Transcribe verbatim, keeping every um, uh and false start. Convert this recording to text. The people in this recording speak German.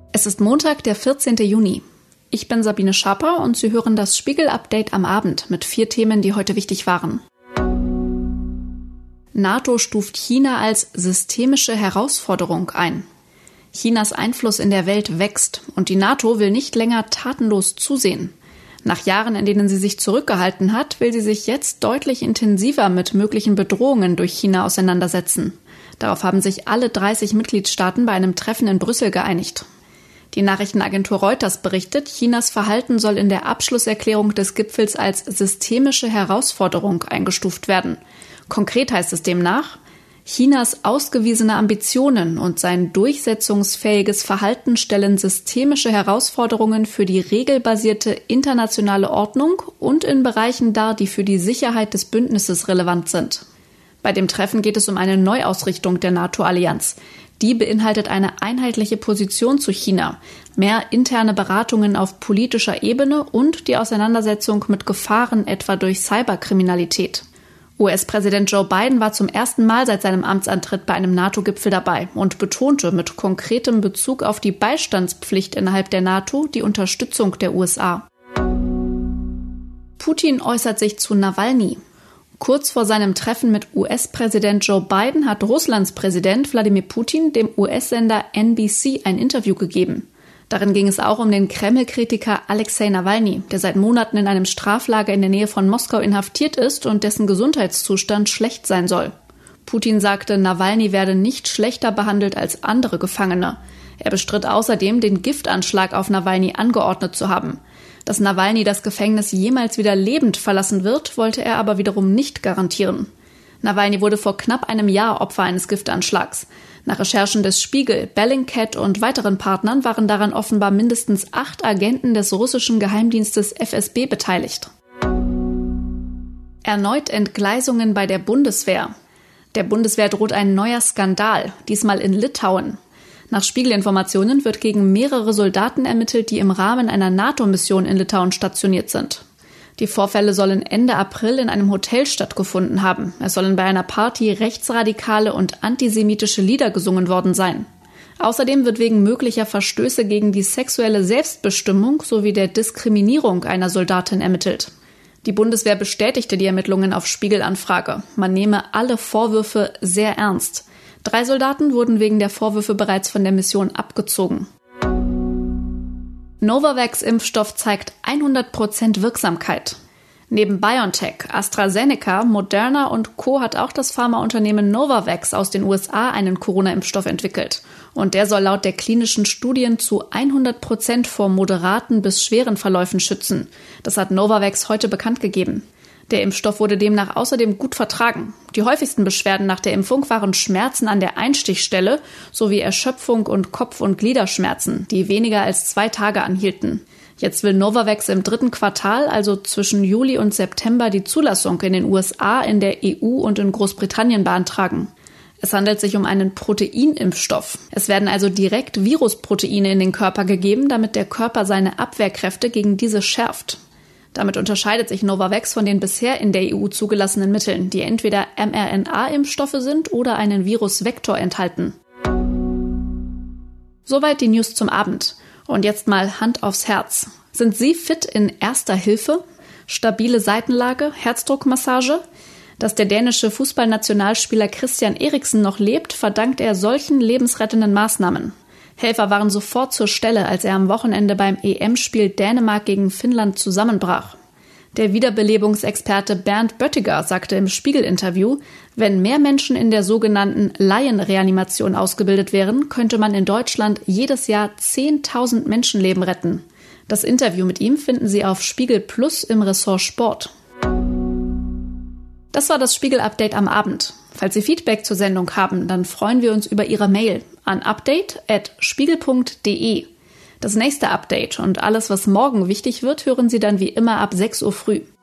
Es ist Montag, der vierzehnten Juni. Ich bin Sabine Schapper und Sie hören das Spiegel-Update am Abend mit vier Themen, die heute wichtig waren. NATO stuft China als systemische Herausforderung ein. Chinas Einfluss in der Welt wächst und die NATO will nicht länger tatenlos zusehen. Nach Jahren, in denen sie sich zurückgehalten hat, will sie sich jetzt deutlich intensiver mit möglichen Bedrohungen durch China auseinandersetzen. Darauf haben sich alle dreißig Mitgliedstaaten bei einem Treffen in Brüssel geeinigt. Die Nachrichtenagentur Reuters berichtet, Chinas Verhalten soll in der Abschlusserklärung des Gipfels als systemische Herausforderung eingestuft werden. Konkret heißt es demnach, Chinas ausgewiesene Ambitionen und sein durchsetzungsfähiges Verhalten stellen systemische Herausforderungen für die regelbasierte internationale Ordnung und in Bereichen dar, die für die Sicherheit des Bündnisses relevant sind. Bei dem Treffen geht es um eine Neuausrichtung der NATO-Allianz. Die beinhaltet eine einheitliche Position zu China, mehr interne Beratungen auf politischer Ebene und die Auseinandersetzung mit Gefahren etwa durch Cyberkriminalität. U S-Präsident Joe Biden war zum ersten Mal seit seinem Amtsantritt bei einem NATO-Gipfel dabei und betonte mit konkretem Bezug auf die Beistandspflicht innerhalb der NATO die Unterstützung der U S A. Putin äußert sich zu Nawalny. Kurz vor seinem Treffen mit U S-Präsident Joe Biden hat Russlands Präsident Wladimir Putin dem U S-Sender N B C ein Interview gegeben. Darin ging es auch um den Kreml-Kritiker Alexei Nawalny, der seit Monaten in einem Straflager in der Nähe von Moskau inhaftiert ist und dessen Gesundheitszustand schlecht sein soll. Putin sagte, Nawalny werde nicht schlechter behandelt als andere Gefangene. Er bestritt außerdem, den Giftanschlag auf Nawalny angeordnet zu haben. Dass Nawalny das Gefängnis jemals wieder lebend verlassen wird, wollte er aber wiederum nicht garantieren. Nawalny wurde vor knapp einem Jahr Opfer eines Giftanschlags. Nach Recherchen des Spiegel, Bellingcat und weiteren Partnern waren daran offenbar mindestens acht Agenten des russischen Geheimdienstes F S B beteiligt. Erneut Entgleisungen bei der Bundeswehr. Der Bundeswehr droht ein neuer Skandal, diesmal in Litauen. Nach Spiegelinformationen wird gegen mehrere Soldaten ermittelt, die im Rahmen einer NATO-Mission in Litauen stationiert sind. Die Vorfälle sollen Ende April in einem Hotel stattgefunden haben. Es sollen bei einer Party rechtsradikale und antisemitische Lieder gesungen worden sein. Außerdem wird wegen möglicher Verstöße gegen die sexuelle Selbstbestimmung sowie der Diskriminierung einer Soldatin ermittelt. Die Bundeswehr bestätigte die Ermittlungen auf Spiegelanfrage. Man nehme alle Vorwürfe sehr ernst. Drei Soldaten wurden wegen der Vorwürfe bereits von der Mission abgezogen. Novavax-Impfstoff zeigt hundert Prozent Wirksamkeit. Neben BioNTech, AstraZeneca, Moderna und Co. hat auch das Pharmaunternehmen Novavax aus den U S A einen Corona-Impfstoff entwickelt. Und der soll laut der klinischen Studien zu hundert Prozent vor moderaten bis schweren Verläufen schützen. Das hat Novavax heute bekannt gegeben. Der Impfstoff wurde demnach außerdem gut vertragen. Die häufigsten Beschwerden nach der Impfung waren Schmerzen an der Einstichstelle sowie Erschöpfung und Kopf- und Gliederschmerzen, die weniger als zwei Tage anhielten. Jetzt will Novavax im dritten Quartal, also zwischen Juli und September, die Zulassung in den U S A, in der E U und in Großbritannien beantragen. Es handelt sich um einen Proteinimpfstoff. Es werden also direkt Virusproteine in den Körper gegeben, damit der Körper seine Abwehrkräfte gegen diese schärft. Damit unterscheidet sich Novavax von den bisher in der E U zugelassenen Mitteln, die entweder mRNA-Impfstoffe sind oder einen Virusvektor enthalten. Soweit die News zum Abend. Und jetzt mal Hand aufs Herz. Sind Sie fit in Erster Hilfe? Stabile Seitenlage? Herzdruckmassage? Dass der dänische Fußballnationalspieler Christian Eriksen noch lebt, verdankt er solchen lebensrettenden Maßnahmen. Helfer waren sofort zur Stelle, als er am Wochenende beim E M-Spiel Dänemark gegen Finnland zusammenbrach. Der Wiederbelebungsexperte Bernd Böttiger sagte im Spiegel-Interview, wenn mehr Menschen in der sogenannten Laienreanimation ausgebildet wären, könnte man in Deutschland jedes Jahr zehntausend Menschenleben retten. Das Interview mit ihm finden Sie auf Spiegel Plus im Ressort Sport. Das war das Spiegel-Update am Abend. Falls Sie Feedback zur Sendung haben, dann freuen wir uns über Ihre Mail an update at spiegel punkt de. Das nächste Update und alles, was morgen wichtig wird, hören Sie dann wie immer ab sechs Uhr früh.